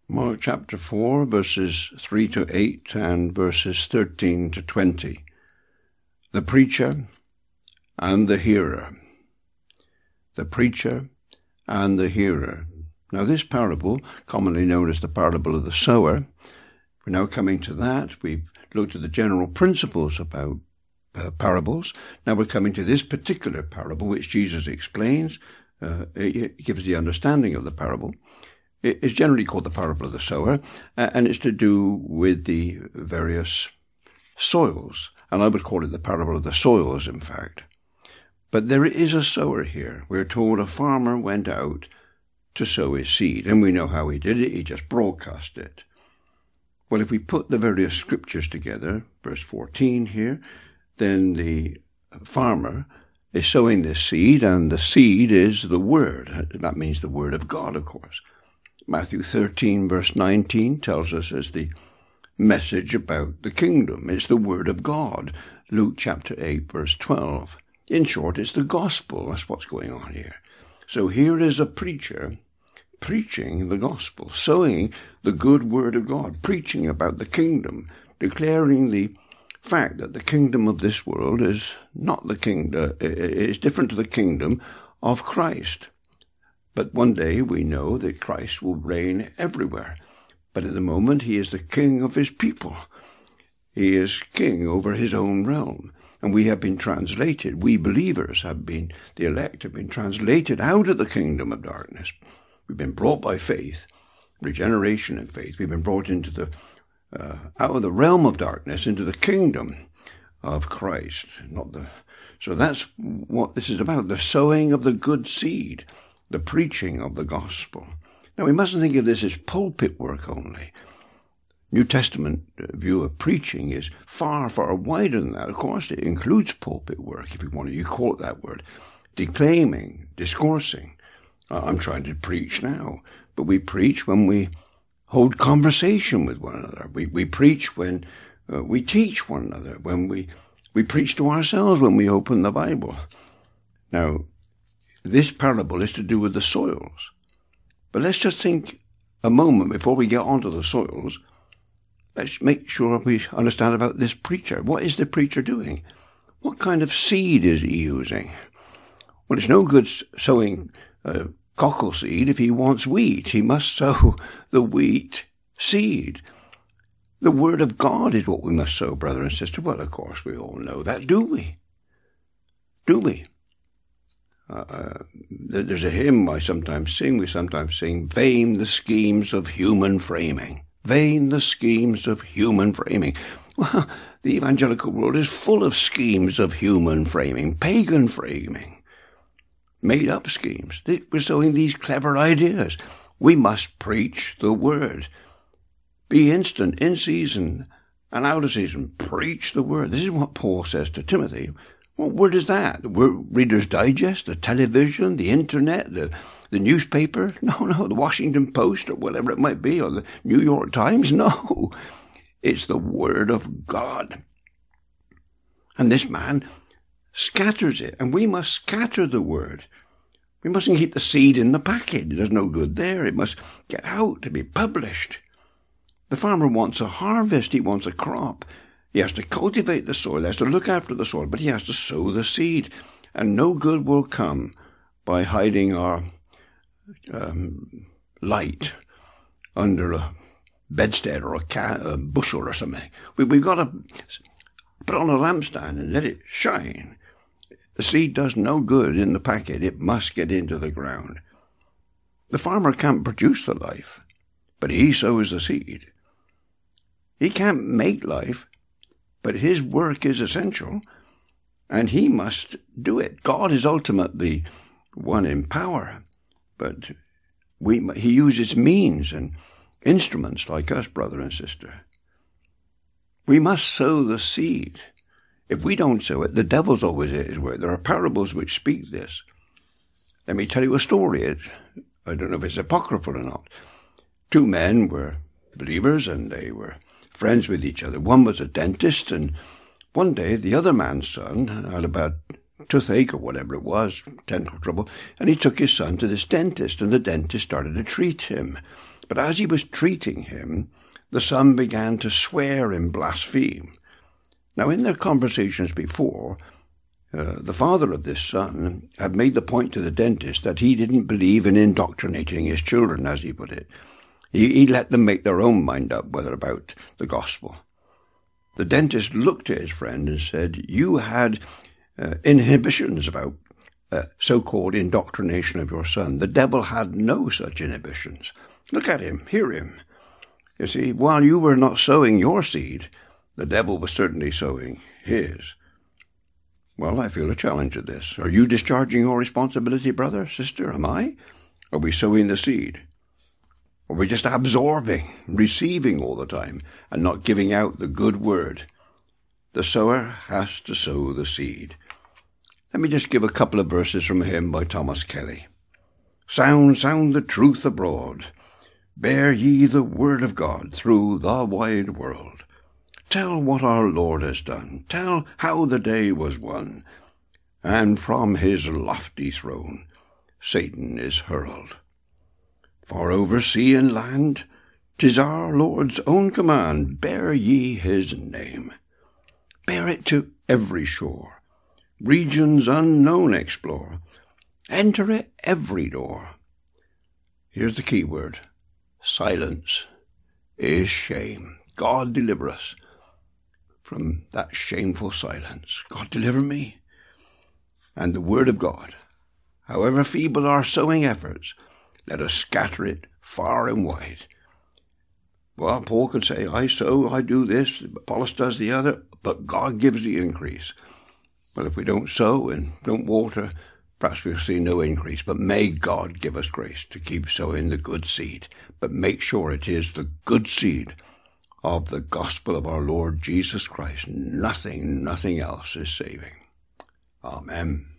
Mark chapter 4, verses 3 to 8 and verses 13 to 20. The preacher and the hearer. The preacher and the hearer. Now this parable, commonly known as the parable of the sower, we're now coming to that. We've looked at the general principles about parables. Now we're coming to this particular parable, which Jesus explains. It gives the understanding of the parable. It's generally called the parable of the sower, and it's to do with the various soils. And I would call it the parable of the soils, in fact. But there is a sower here. We're told a farmer went out to sow his seed, and we know how he did it. He just broadcast it. Well, if we put the various scriptures together, verse 14 here, then the farmer is sowing this seed, and the seed is the word. That means the word of God, of course. Matthew 13, verse 19 tells us as the message about the kingdom. It's the word of God. Luke chapter 8, verse 12. In short, it's the gospel. That's what's going on here. So here is a preacher preaching the gospel, sowing the good word of God, preaching about the kingdom, declaring the fact that the kingdom of this world is not the kingdom, is different to the kingdom of Christ. But one day we know that Christ will reign everywhere. But at the moment he is the king of his people. He is king over his own realm. And we have been translated, we believers have been, the elect have been translated out of the kingdom of darkness. We've been brought by faith, regeneration and faith. We've been brought into the, out of the realm of darkness into the kingdom of Christ. So that's what this is about, the sowing of the good seed. The preaching of the gospel. Now, we mustn't think of this as pulpit work only. New Testament view of preaching is far, far wider than that. Of course, it includes pulpit work, if you want to. You quote that word. Declaiming, discoursing. I'm trying to preach now. But we preach when we hold conversation with one another. We preach when we teach one another. When we preach to ourselves when we open the Bible. Now, this parable is to do with the soils. But let's just think a moment before we get onto the soils. Let's make sure we understand about this preacher. What is the preacher doing? What kind of seed is he using? Well, it's no good sowing cockle seed if he wants wheat. He must sow the wheat seed. The word of God is what we must sow, brother and sister. Well, of course, we all know that, do we? Do we? There's a hymn I sometimes sing. We sometimes sing, vain the schemes of human framing. Vain the schemes of human framing. Well, the evangelical world is full of schemes of human framing, pagan framing, made-up schemes. We're sowing these clever ideas. We must preach the word. Be instant, in season, and out of season. Preach the word. This is what Paul says to Timothy. What word is that? The Reader's Digest, the television, the internet, the newspaper? No, the Washington Post or whatever it might be, or the New York Times? No, it's the Word of God. And this man scatters it, and we must scatter the Word. We mustn't keep the seed in the packet. There's no good there. It must get out to be published. The farmer wants a harvest. He wants a crop. He has to cultivate the soil, he has to look after the soil, but he has to sow the seed. And no good will come by hiding our light under a bedstead or a bushel or something. We've got to put on a lampstand and let it shine. The seed does no good in the packet. It must get into the ground. The farmer can't produce the life, but he sows the seed. He can't make life, but his work is essential, and he must do it. God is ultimately one in power, but he uses means and instruments like us, brother and sister. We must sow the seed. If we don't sow it, the devil's always at his work. There are parables which speak this. Let me tell you a story. I don't know if it's apocryphal or not. Two men were believers, and they were friends with each other. One was a dentist, and one day the other man's son had a bad toothache or whatever it was, dental trouble, and he took his son to this dentist, and the dentist started to treat him. But as he was treating him, the son began to swear and blaspheme. Now, in their conversations before, the father of this son had made the point to the dentist that he didn't believe in indoctrinating his children, as he put it. He let them make their own mind up whether about the gospel. The dentist looked at his friend and said, "You had inhibitions about so-called indoctrination of your son. The devil had no such inhibitions. Look at him, hear him. You see, while you were not sowing your seed, the devil was certainly sowing his." Well, I feel a challenge at this. Are you discharging your responsibility, brother, sister? Am I? Are we sowing the seed? Are we just absorbing, receiving all the time, and not giving out the good word? The sower has to sow the seed. Let me just give a couple of verses from a hymn by Thomas Kelly. "Sound, sound the truth abroad. Bear ye the word of God through the wide world. Tell what our Lord has done. Tell how the day was won. And from his lofty throne Satan is hurled. For over sea and land 'tis our Lord's own command, bear ye his name. Bear it to every shore. Regions unknown explore. Enter at every door." Here's the key word. Silence is shame. God deliver us from that shameful silence. God deliver me. And the word of God, however feeble our sowing efforts, let us scatter it far and wide. Well, Paul could say, "I sow, I do this, Apollos does the other, but God gives the increase." Well, if we don't sow and don't water, perhaps we'll see no increase. But may God give us grace to keep sowing the good seed. But make sure it is the good seed of the gospel of our Lord Jesus Christ. Nothing else is saving. Amen.